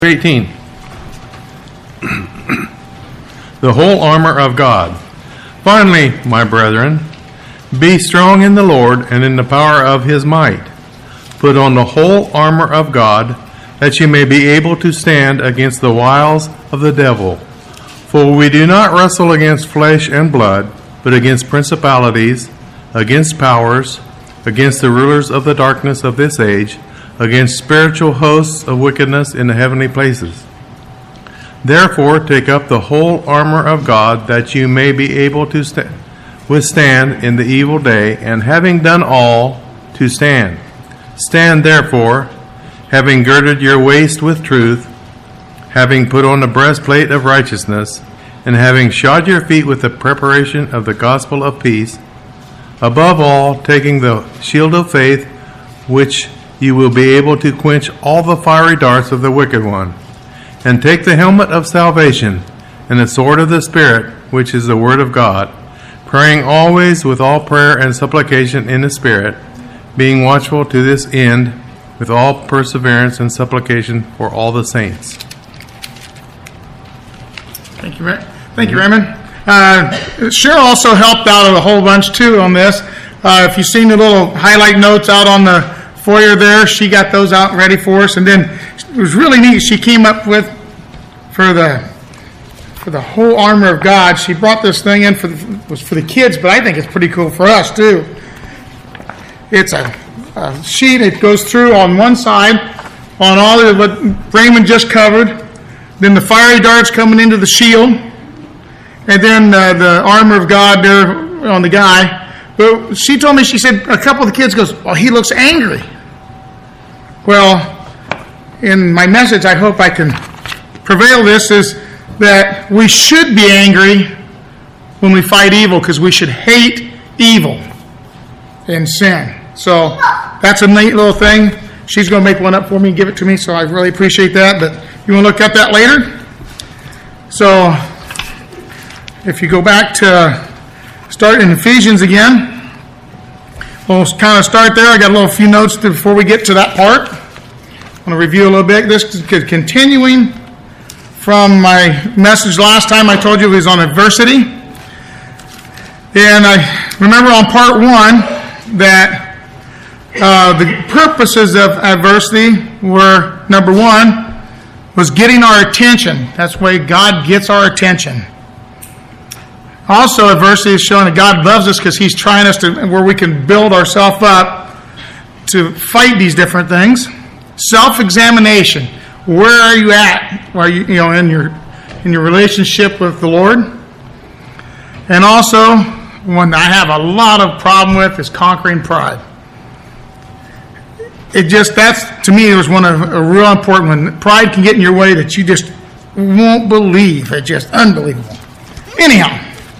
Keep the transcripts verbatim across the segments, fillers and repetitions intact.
eighteen. The whole armor of God. Finally, my brethren, be strong in the Lord and in the power of his might. Put on the whole armor of God, that you may be able to stand against the wiles of the devil. For we do not wrestle against flesh and blood, but against principalities, against powers, against the rulers of the darkness of this age, against spiritual hosts of wickedness in the heavenly places. Therefore, take up the whole armor of God, that you may be able to st- withstand in the evil day, and having done all, to stand. Stand therefore, having girded your waist with truth, having put on the breastplate of righteousness, and having shod your feet with the preparation of the gospel of peace, above all, taking the shield of faith, which you will be able to quench all the fiery darts of the wicked one, and take the helmet of salvation and the sword of the Spirit, which is the word of God, praying always with all prayer and supplication in the Spirit, being watchful to this end with all perseverance and supplication for all the saints. Thank you, Ra- Thank you, Raymond. Uh, Cheryl also helped out a whole bunch too on this. Uh, if you've seen the little highlight notes out on the foyer there, she got those out ready for us. And then it was really neat. She came up with for the for the whole armor of God. She brought this thing in for the, was for the kids, but I think it's pretty cool for us too. It's a, a sheet. It goes through on one side on all of what Raymond just covered. Then the fiery darts coming into the shield, and then uh, the armor of God there on the guy. But she told me, she said, a couple of the kids goes, "Oh, he looks angry." Well, in my message, I hope I can prevail this, is that we should be angry when we fight evil, because we should hate evil and sin. So that's a neat little thing. She's going to make one up for me and give it to me, so I really appreciate that. But you want to look at that later? So if you go back to start in Ephesians again, we'll kind of start there. I got a little few notes before we get to that part. I'm going to review a little bit. This is continuing from my message last time. I told you it was on adversity. And I remember on part one that uh, the purposes of adversity were, number one, was getting our attention. That's the way God gets our attention. Also, adversity is showing that God loves us, because he's trying us to where we can build ourselves up to fight these different things. Self-examination. Where are you at? Are you, you know, in your in your relationship with the Lord? And also, one I have a lot of problem with is conquering pride. It just, that's, to me, it was one of a real important one. Pride can get in your way that you just won't believe. It's just unbelievable. Anyhow.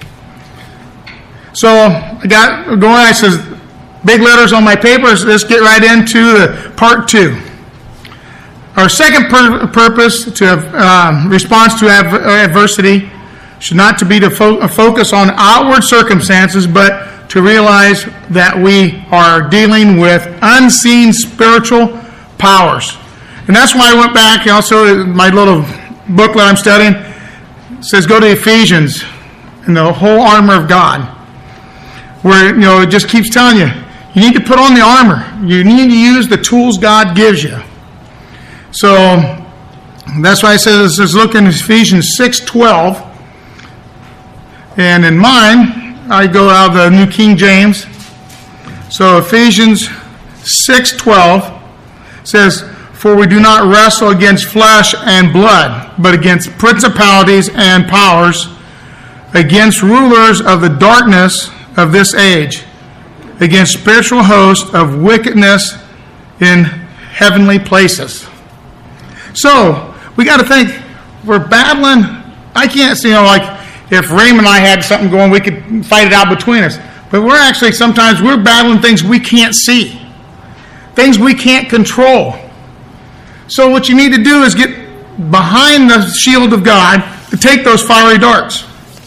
So I got going. I says, big letters on my papers. Let's get right into the part two. Our second pur- purpose to have um, response to av- adversity should not to be to fo- focus on outward circumstances, but to realize that we are dealing with unseen spiritual powers. And that's why I went back. Also, my little booklet I'm studying says go to Ephesians and the whole armor of God, where, you know, it just keeps telling you, you need to put on the armor. You need to use the tools God gives you. So that's why I said this is look in Ephesians six twelve. And in mine, I go out of the New King James. So Ephesians six twelve says, "For we do not wrestle against flesh and blood, but against principalities and powers, against rulers of the darkness of this age, against spiritual hosts of wickedness in heavenly places." So we got to think, we're battling. I can't see, you know, like if Raymond and I had something going, we could fight it out between us. But we're actually, sometimes we're battling things we can't see, things we can't control. So what you need to do is get behind the shield of God to take those fiery darts.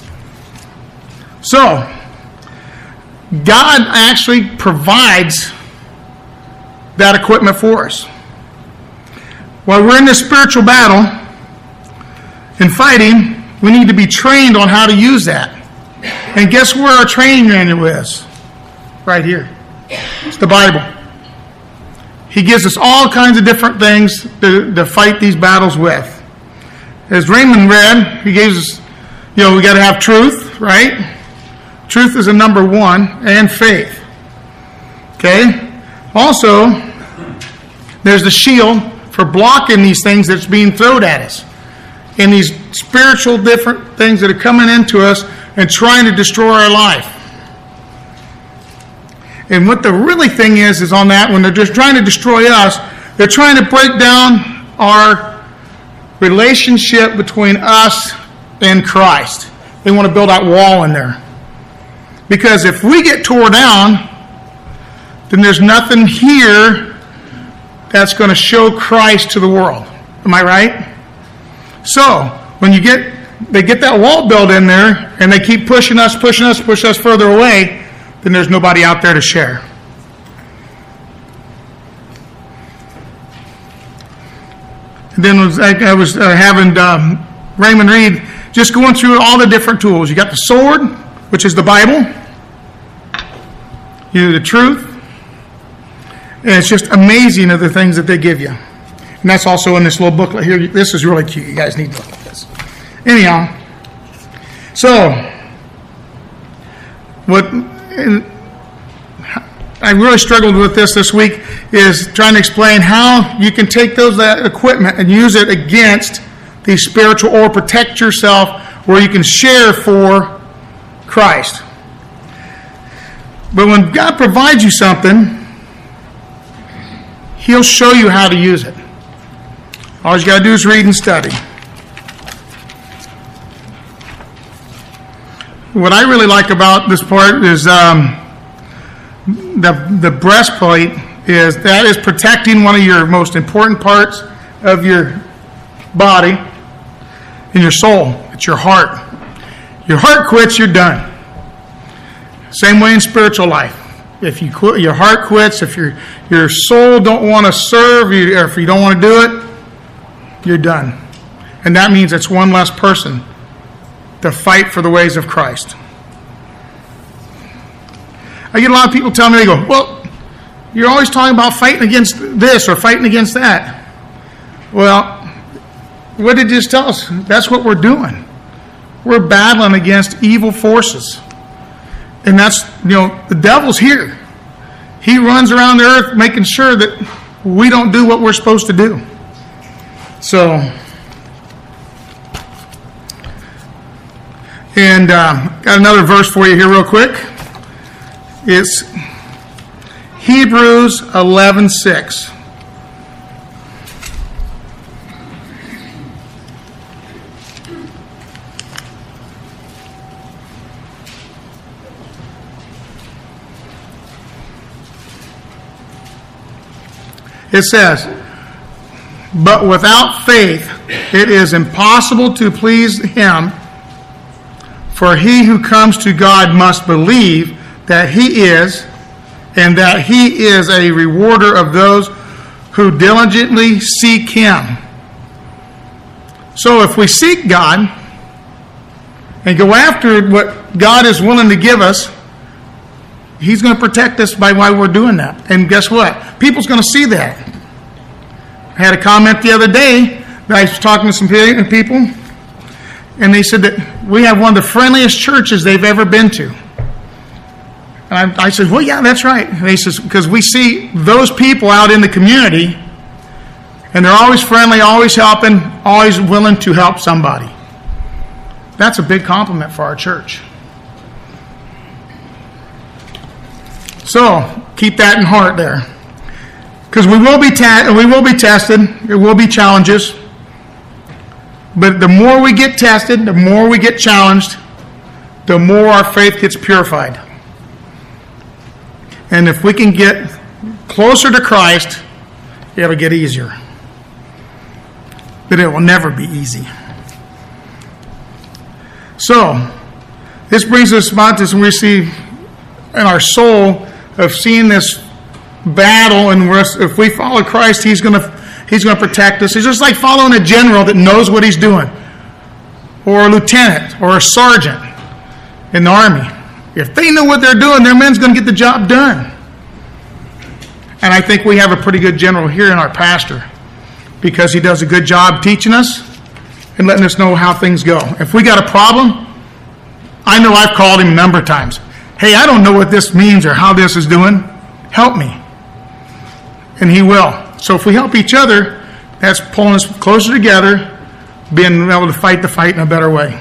So God actually provides that equipment for us. while we're in this spiritual battle and fighting, we need to be trained on how to use that. And guess where our training manual is? Right here. It's the Bible. He gives us all kinds of different things to, to fight these battles with. As Raymond read, he gives us, you know, we got to have truth, right? Truth is a number one, and faith. Okay? Also, there's the shield for blocking these things that's being thrown at us. And these spiritual different things that are coming into us and trying to destroy our life. And what the really thing is, is on that, when they're just trying to destroy us, they're trying to break down our relationship between us and Christ. They want to build that wall in there. Because if we get tore down, then there's nothing here that's going to show Christ to the world. Am I right? So, when you get, they get that wall built in there, and they keep pushing us, pushing us, pushing us further away, then there's nobody out there to share. And then was, I, I was uh, having um, Raymond read, just going through all the different tools. You got the sword, which is the Bible. You know, the truth. And it's just amazing of the things that they give you. And that's also in this little booklet here. This is really cute. You guys need to look at this. Anyhow, so what I really struggled with this this week is trying to explain how you can take those that equipment and use it against the spiritual, or protect yourself where you can share for Christ. But when God provides you something, He'll show you how to use it. All you got to do is read and study. What I really like about this part is um, the the breastplate is that is protecting one of your most important parts of your body and your soul. It's your heart. Your heart quits, you're done. Same way in spiritual life. If you quit, your heart quits. If your your soul don't want to serve, you, or if you don't want to do it, you're done. And that means it's one less person to fight for the ways of Christ. I get a lot of people tell me, they go, well, you're always talking about fighting against this or fighting against that. Well, what did you just tell us? That's what we're doing. We're battling against evil forces. And that's, you know, the devil's here. He runs around the earth making sure that we don't do what we're supposed to do. So, and uh, got another verse for you here real quick. It's Hebrews eleven six. It says, but without faith it is impossible to please Him, for he who comes to God must believe that He is, and that He is a rewarder of those who diligently seek Him. So if we seek God and go after what God is willing to give us, He's going to protect us by why we're doing that. And guess what? People's going to see that. I had a comment the other day that I was talking to some people, and they said that we have one of the friendliest churches they've ever been to. And I, I said, well, yeah, that's right. And they says, because we see those people out in the community, and they're always friendly, always helping, always willing to help somebody. That's a big compliment for our church. So keep that in heart there, because we will be ta- we will be tested. There will be challenges, but the more we get tested, the more we get challenged, the more our faith gets purified. And if we can get closer to Christ, it'll get easier. But it will never be easy. So, this brings us about this, and we see in our soul of seeing this battle, and if we follow Christ, He's going to He's going to protect us. It's just like following a general that knows what he's doing, or a lieutenant, or a sergeant in the army. If they know what they're doing, their men's going to get the job done. And I think we have a pretty good general here in our pastor, because he does a good job teaching us and letting us know how things go. If we got a problem, I know I've called him a number of times. Hey, I don't know what this means or how this is doing. Help me. And he will. So if we help each other, that's pulling us closer together, being able to fight the fight in a better way.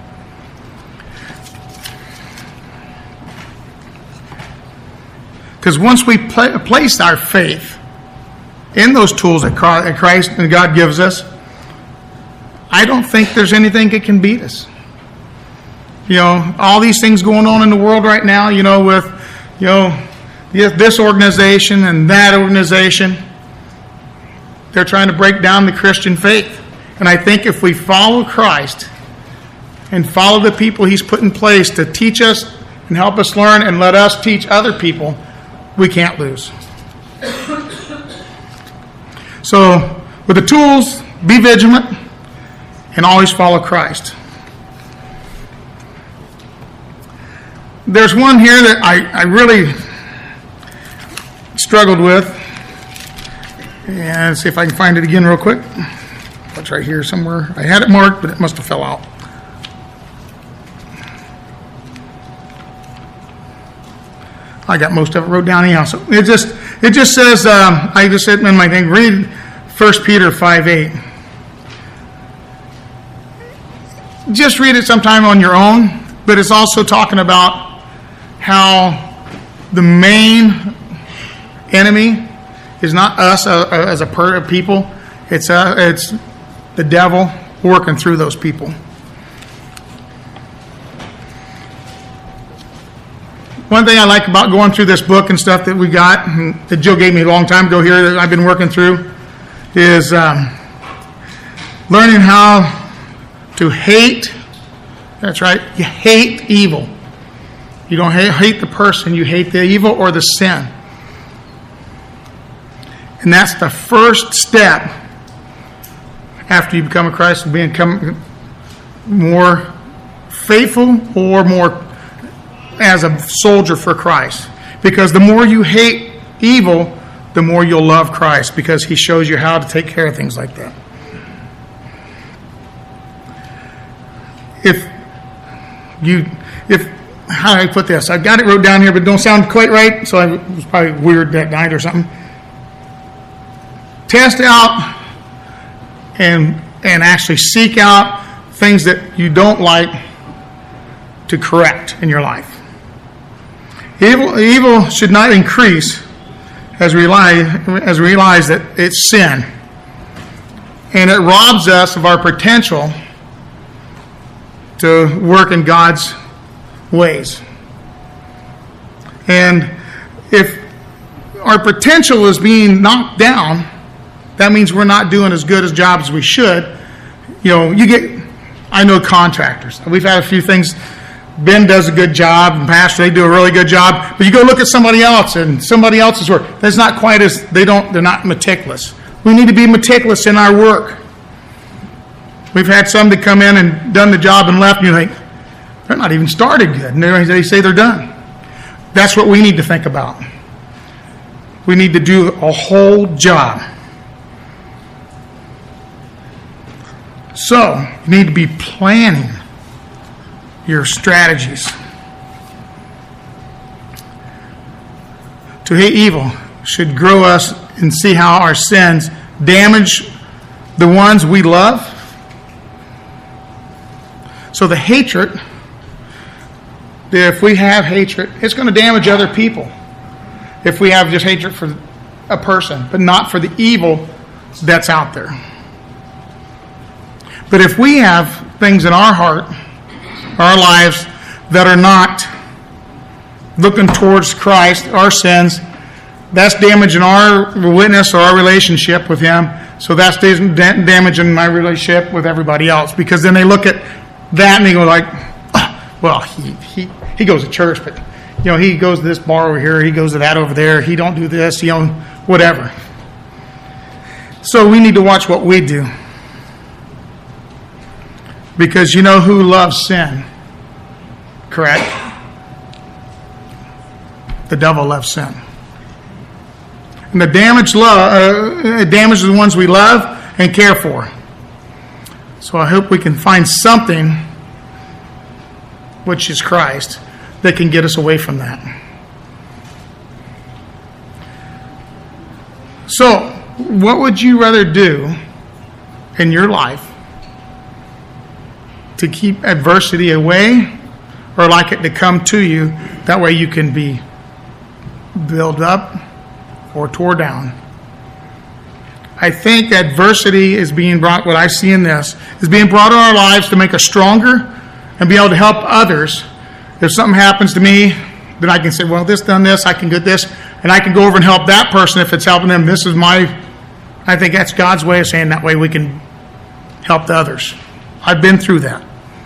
Because once we pla- place our faith in those tools that Christ and God gives us, I don't think there's anything that can beat us. You know, all these things going on in the world right now, you know, with, you know, this organization and that organization, they're trying to break down the Christian faith. And I think if we follow Christ and follow the people he's put in place to teach us and help us learn and let us teach other people, we can't lose. So, with the tools, be vigilant and always follow Christ. There's one here that I, I really struggled with. And let's see if I can find it again real quick. It's right here somewhere. I had it marked, but it must have fell out. I got most of it wrote down anyhow. So it just it just says, um, I just said in my thing, read First Peter five eight. Just read it sometime on your own, but it's also talking about how the main enemy is not us uh, as a per- people. It's uh, it's the devil working through those people. One thing I like about going through this book and stuff that we got, and that Joe gave me a long time ago here that I've been working through, is um, learning how to hate. That's right. You hate evil. You don't hate, hate the person. You hate the evil or the sin. And that's the first step after you become a Christ, and become more faithful or more as a soldier for Christ. Because the more you hate evil, the more you'll love Christ, because he shows you how to take care of things like that. If you, if, how do I put this? I've got it wrote down here, but it don't sound quite right, so I, it was probably weird that night or something. Test out and and actually seek out things that you don't like to correct in your life. Evil, evil should not increase as we realize, as we realize that it's sin. And it robs us of our potential to work in God's ways. And if our potential is being knocked down, that means we're not doing as good a job as we should. You know, you get, I know contractors. We've had a few things. Ben does a good job, and Pastor, they do a really good job. But you go look at somebody else and somebody else's work. That's not quite as, they don't, they're not meticulous. We need to be meticulous in our work. We've had some that come in and done the job and left, and you think, they're not even started good. And they say they're done. That's what we need to think about. We need to do a whole job. So, you need to be planning your strategies. To hate evil should grow us and see how our sins damage the ones we love. So the hatred, if we have hatred, it's going to damage other people. If we have just hatred for a person, but not for the evil that's out there. But if we have things in our heart, our lives, that are not looking towards Christ, our sins, that's damaging our witness or our relationship with Him. So that's damaging my relationship with everybody else. Because then they look at that and they go like, oh, well, he, he he goes to church, but you know, he goes to this bar over here, he goes to that over there, he don't do this, you know, whatever. So we need to watch what we do. Because you know who loves sin? Correct? The devil loves sin. And the damage love, uh, damages the ones we love and care for. So I hope we can find something, which is Christ, that can get us away from that. So, what would you rather do in your life to keep adversity away, or like it to come to you? That way you can be built up or tore down. I think adversity is being brought, what I see in this, is being brought in our lives to make us stronger and be able to help others. If something happens to me, then I can say, well, this done this, I can get this, and I can go over and help that person if it's helping them. This is my, I think that's God's way of saying that way we can help the others. I've been through that.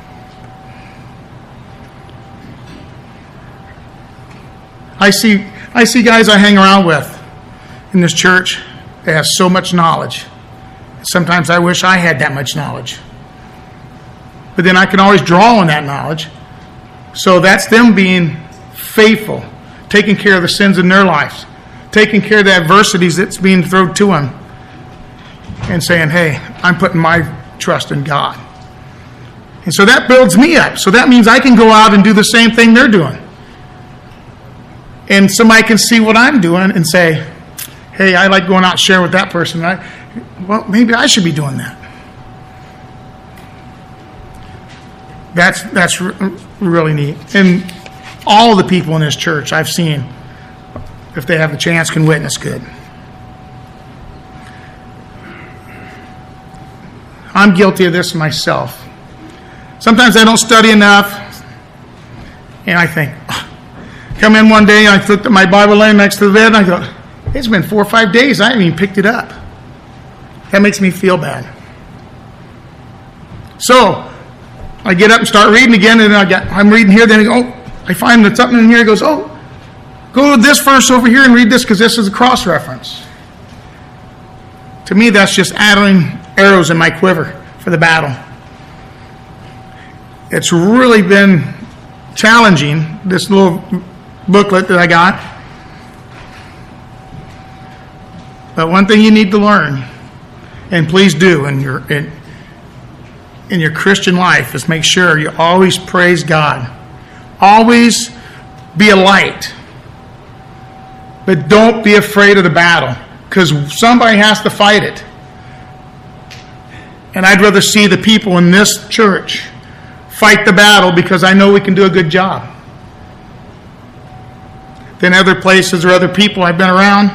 I see I see guys I hang around with in this church that have so much knowledge. Sometimes I wish I had that much knowledge. But then I can always draw on that knowledge. So that's them being faithful, taking care of the sins in their lives, taking care of the adversities that's being thrown to them, and saying, hey, I'm putting my trust in God. And so that builds me up. So that means I can go out and do the same thing they're doing. And somebody can see what I'm doing and say, hey, I like going out and sharing with that person. I, well, maybe I should be doing that. That's that's really neat. And all the people in this church I've seen, if they have the chance, can witness good. I'm guilty of this myself. Sometimes I don't study enough, and I think, come in one day, and I looked at my Bible laying next to the bed, and I thought, it's been four or five days, I haven't even picked it up. That makes me feel bad. So, I get up and start reading again, and I got, I'm reading here, then I go, oh, I find that something in here, it goes, oh, go to this verse over here and read this, because this is a cross-reference. To me, that's just adding arrows in my quiver for the battle. It's really been challenging, this little booklet that I got. But one thing you need to learn, and please do in your in, in your Christian life, is make sure you always praise God. Always be a light. But don't be afraid of the battle, because somebody has to fight it. And I'd rather see the people in this church fight the battle, because I know we can do a good job, than other places or other people I've been around.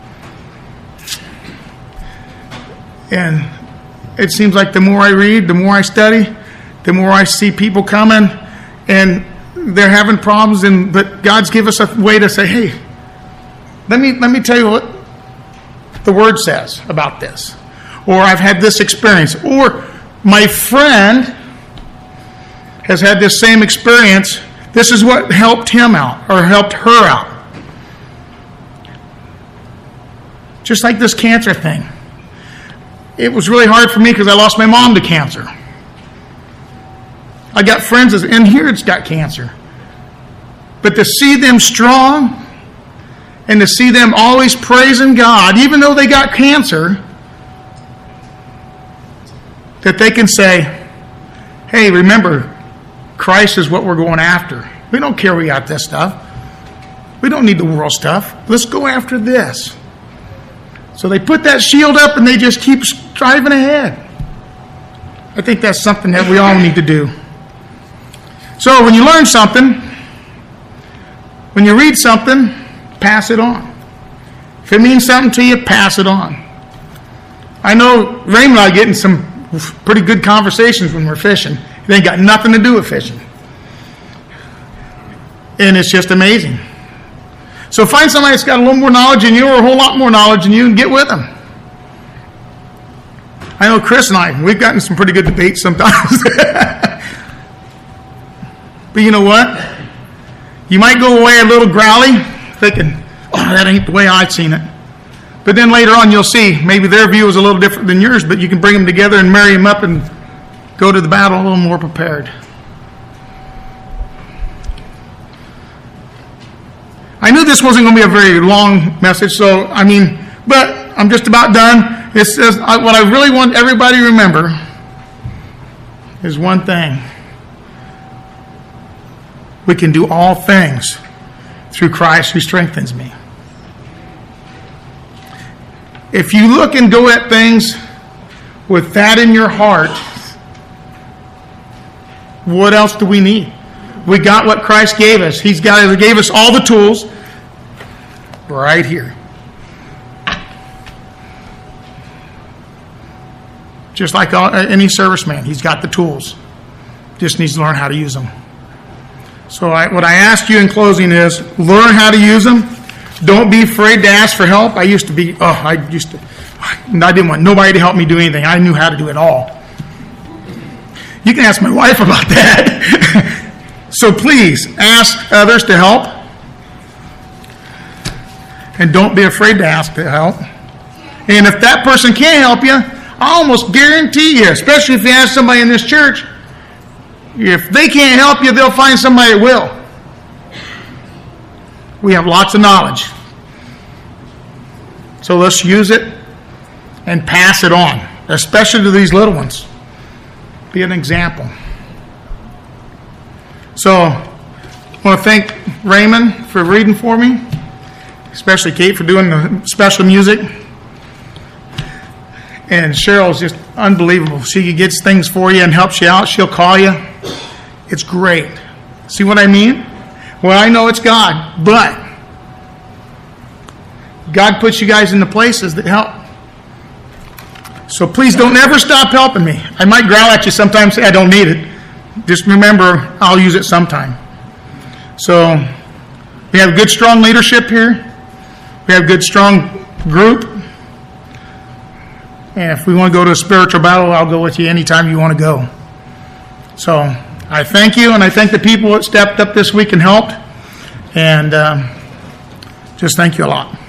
And it seems like the more I read, the more I study, the more I see people coming and they're having problems, and but God's given us a way to say, hey, let me let me tell you what the Word says about this. Or I've had this experience. Or my friend has had this same experience. This is what helped him out or helped her out. Just like this cancer thing. It was really hard for me because I lost my mom to cancer. I got friends in here that's got cancer. But to see them strong and to see them always praising God, even though they got cancer, that they can say, hey, remember, Christ is what we're going after. We don't care we got this stuff. We don't need the world stuff. Let's go after this. So they put that shield up and they just keep striving ahead. I think that's something that we all need to do. So when you learn something, when you read something, pass it on. If it means something to you, pass it on. I know Raymond and I get in some pretty good conversations when we're fishing. It ain't got nothing to do with fishing. And it's just amazing. So find somebody that's got a little more knowledge than you or a whole lot more knowledge than you and get with them. I know Chris and I, we've gotten some pretty good debates sometimes. But you know what? You might go away a little growly, thinking, oh, that ain't the way I've seen it. But then later on, you'll see maybe their view is a little different than yours, but you can bring them together and marry them up and go to the battle a little more prepared. I knew this wasn't going to be a very long message, so, I mean, but I'm just about done. It says, I, what I really want everybody to remember is one thing. We can do all things through Christ who strengthens me. If you look and go at things with that in your heart, what else do we need? We got what Christ gave us. He's got, He gave us all the tools right here. Just like all, any serviceman, he's got the tools. Just needs to learn how to use them. So I, what I ask you in closing is, learn how to use them. Don't be afraid to ask for help. I used to be, oh, I used to, I didn't want nobody to help me do anything. I knew how to do it all. You can ask my wife about that. So please, ask others to help. And don't be afraid to ask to help. And if that person can't help you, I almost guarantee you, especially if you ask somebody in this church, if they can't help you, they'll find somebody that will. We have lots of knowledge. So let's use it and pass it on, especially to these little ones. Be an example. So I want to thank Raymond for reading for me, especially Kate for doing the special music. And Cheryl's just unbelievable. She gets things for you and helps you out. She'll call you. It's great. See what I mean? Well, I know it's God, but God puts you guys into places that help. So please don't ever stop helping me. I might growl at you sometimes, say I don't need it. Just remember, I'll use it sometime. So we have good, strong leadership here. We have good, strong group. And if we want to go to a spiritual battle, I'll go with you anytime you want to go. So I thank you, and I thank the people that stepped up this week and helped. And uh, just thank you a lot.